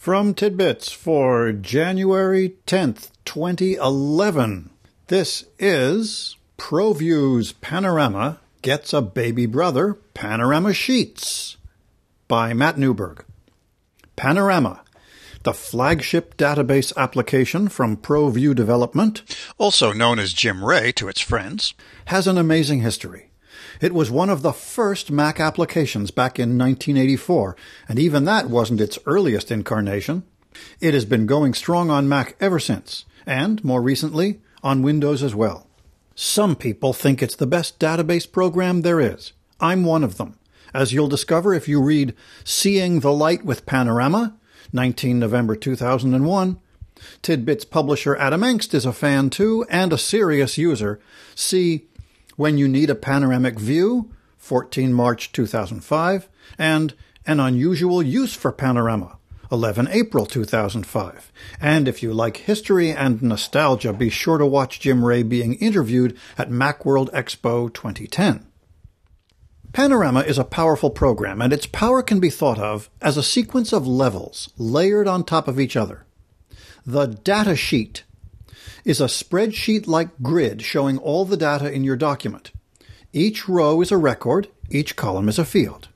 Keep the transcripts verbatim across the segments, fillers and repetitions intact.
From Tidbits for January tenth, twenty eleven. This is ProView's Panorama Gets a Baby Brother, Panorama Sheets by Matt Newberg. Panorama, the flagship database application from ProView Development, also known as Jim Ray to its friends, has an amazing history. It was one of the first Mac applications back in nineteen eighty-four, and even that wasn't its earliest incarnation. It has been going strong on Mac ever since, and, more recently, on Windows as well. Some people think it's the best database program there is. I'm one of them, as you'll discover if you read Seeing the Light with Panorama, nineteen November two thousand one. Tidbits publisher Adam Engst is a fan too, and a serious user. See When You Need a Panoramic View, fourteen March two thousand five, and An Unusual Use for Panorama, eleven April two thousand five. And if you like history and nostalgia, be sure to watch Jim Ray being interviewed at Macworld Expo twenty ten. Panorama is a powerful program, and its power can be thought of as a sequence of levels layered on top of each other. The data sheet is a spreadsheet-like grid showing all the data in your document. Each row is a record, each column is a field.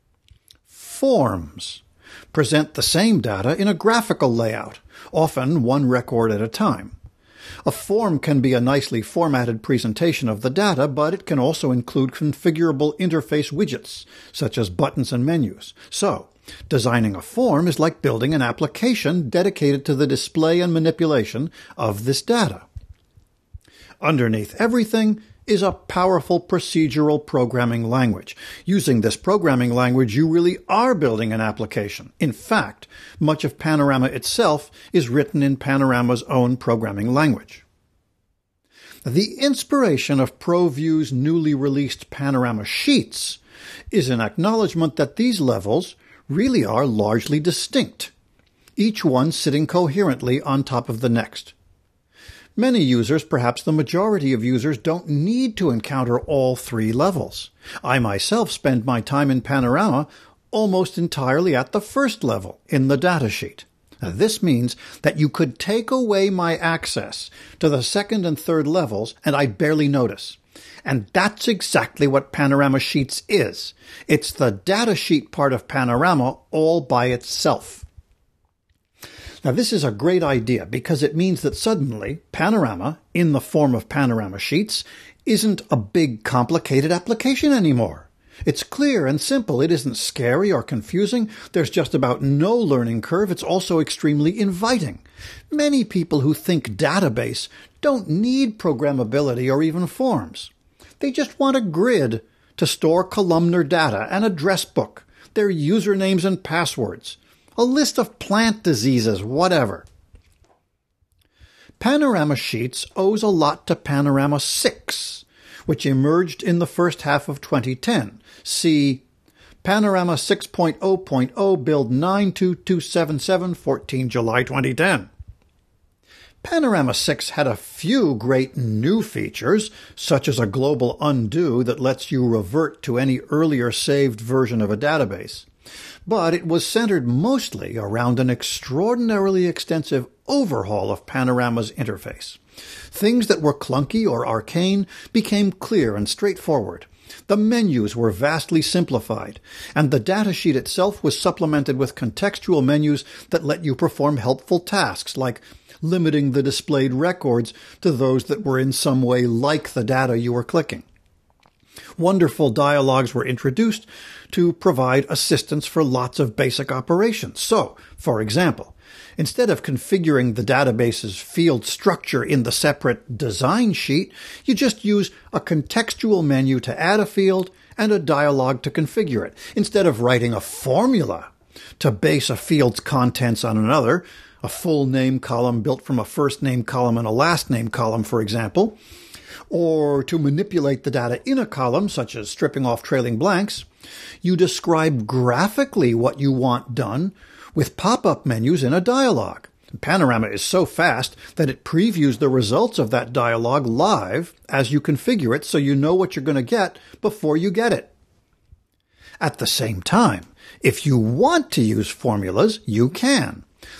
Forms present the same data in a graphical layout, often one record at a time. A form can be a nicely formatted presentation of the data, but it can also include configurable interface widgets, such as buttons and menus. So, designing a form is like building an application dedicated to the display and manipulation of this data. Underneath everything is a powerful procedural programming language. Using this programming language, you really are building an application. In fact, much of Panorama itself is written in Panorama's own programming language. The inspiration of ProView's newly released Panorama Sheets is an acknowledgement that these levels really are largely distinct, each one sitting coherently on top of the next. Many users, perhaps the majority of users, don't need to encounter all three levels. I myself spend my time in Panorama almost entirely at the first level, in the datasheet. Now, this means that you could take away my access to the second and third levels, and I'd barely notice. And that's exactly what Panorama Sheets is. It's the datasheet part of Panorama all by itself. Now, this is a great idea because it means that suddenly Panorama, in the form of Panorama Sheets, isn't a big, complicated application anymore. It's clear and simple. It isn't scary or confusing. There's just about no learning curve. It's also extremely inviting. Many people who think database don't need programmability or even forms. They just want a grid to store columnar data, an address book, their usernames and passwords, a list of plant diseases, whatever. Panorama Sheets owes a lot to Panorama six, which emerged in the first half of twenty ten. See Panorama six point oh point oh, build nine two two seven seven, fourteen July twenty ten. Panorama six had a few great new features, such as a global undo that lets you revert to any earlier saved version of a database. But it was centered mostly around an extraordinarily extensive overhaul of Panorama's interface. Things that were clunky or arcane became clear and straightforward. The menus were vastly simplified, and the datasheet itself was supplemented with contextual menus that let you perform helpful tasks like limiting the displayed records to those that were in some way like the data you were clicking. Wonderful dialogues were introduced to provide assistance for lots of basic operations. So, for example, instead of configuring the database's field structure in the separate design sheet, you just use a contextual menu to add a field and a dialog to configure it. Instead of writing a formula to base a field's contents on another, a full name column built from a first name column and a last name column, for example, or to manipulate the data in a column, such as stripping off trailing blanks, you describe graphically what you want done with pop-up menus in a dialog. Panorama is so fast that it previews the results of that dialog live as you configure it, so you know what you're going to get before you get it. At the same time, if you want to use formulas, you can.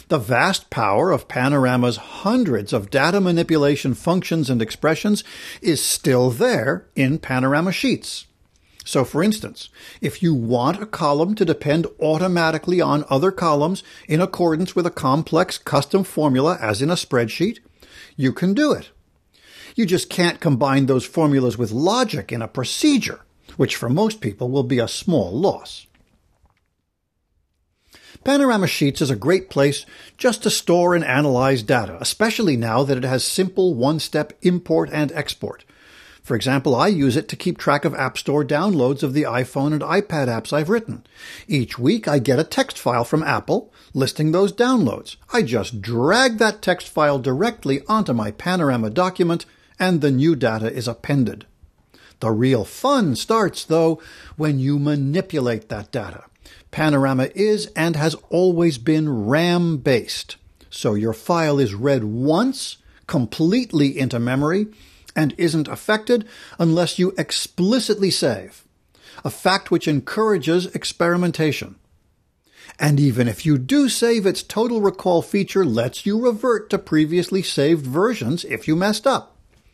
The vast power of Panorama's hundreds of data manipulation functions and expressions is still there in Panorama Sheets. So, for instance, if you want a column to depend automatically on other columns in accordance with a complex custom formula as in a spreadsheet, you can do it. You just can't combine those formulas with logic in a procedure, which for most people will be a small loss. Panorama Sheets is a great place just to store and analyze data, especially now that it has simple one-step import and export. For example, I use it to keep track of App Store downloads of the iPhone and iPad apps I've written. Each week I get a text file from Apple listing those downloads. I just drag that text file directly onto my Panorama document and the new data is appended. The real fun starts, though, when you manipulate that data. Panorama is and has always been RAM-based, so your file is read once, completely into memory, and isn't affected unless you explicitly save, a fact which encourages experimentation. And even if you do save, its total recall feature lets you revert to previously saved versions if you messed up.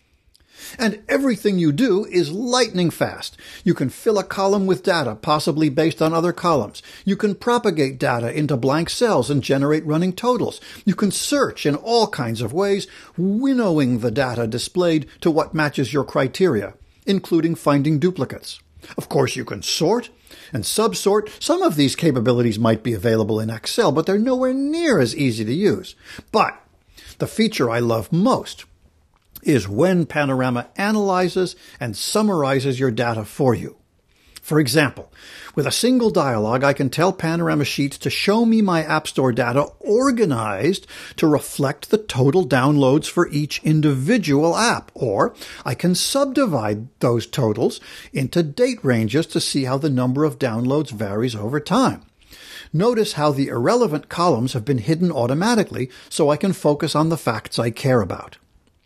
And everything you do is lightning fast. You can fill a column with data, possibly based on other columns. You can propagate data into blank cells and generate running totals. You can search in all kinds of ways, winnowing the data displayed to what matches your criteria, including finding duplicates. Of course, you can sort and subsort. Some of these capabilities might be available in Excel, but they're nowhere near as easy to use. But the feature I love most is when Panorama analyzes and summarizes your data for you. For example, with a single dialog, I can tell Panorama Sheets to show me my App Store data organized to reflect the total downloads for each individual app, or I can subdivide those totals into date ranges to see how the number of downloads varies over time. Notice how the irrelevant columns have been hidden automatically so I can focus on the facts I care about.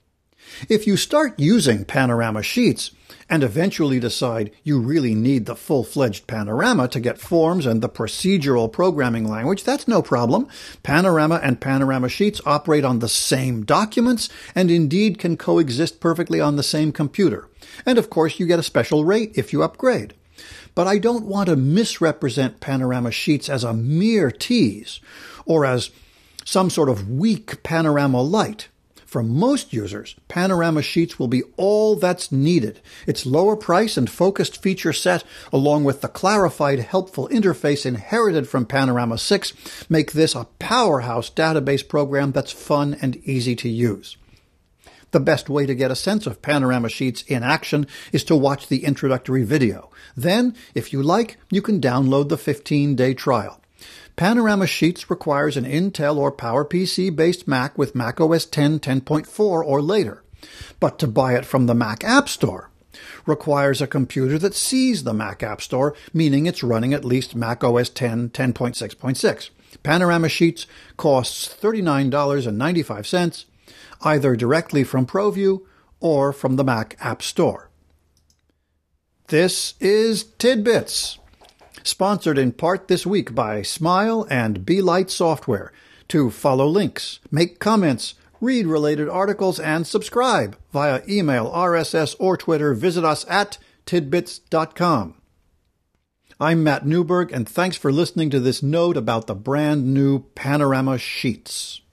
If you start using Panorama Sheets and eventually decide you really need the full-fledged Panorama to get forms and the procedural programming language, that's no problem. Panorama and Panorama Sheets operate on the same documents and indeed can coexist perfectly on the same computer. And of course, you get a special rate if you upgrade. But I don't want to misrepresent Panorama Sheets as a mere tease or as some sort of weak Panorama Lite. For most users, Panorama Sheets will be all that's needed. Its lower price and focused feature set, along with the clarified, helpful interface inherited from Panorama six, make this a powerhouse database program that's fun and easy to use. The best way to get a sense of Panorama Sheets in action is to watch the introductory video. Then, if you like, you can download the fifteen-day trial. Panorama Sheets requires an Intel or PowerPC-based Mac with macOS ten, ten point four or later. But to buy it from the Mac App Store requires a computer that sees the Mac App Store, meaning it's running at least macOS ten, ten point six point six. Panorama Sheets costs thirty-nine dollars and ninety-five cents, either directly from ProView or from the Mac App Store. This is Tidbits, sponsored in part this week by Smile and Be-Lite Software. To follow links, make comments, read related articles, and subscribe via email, R S S, or Twitter, visit us at tidbits dot com. I'm Matt Newberg, and thanks for listening to this note about the brand new Panorama Sheets.